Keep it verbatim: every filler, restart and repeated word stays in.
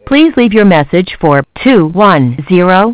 Please leave your message for two one zero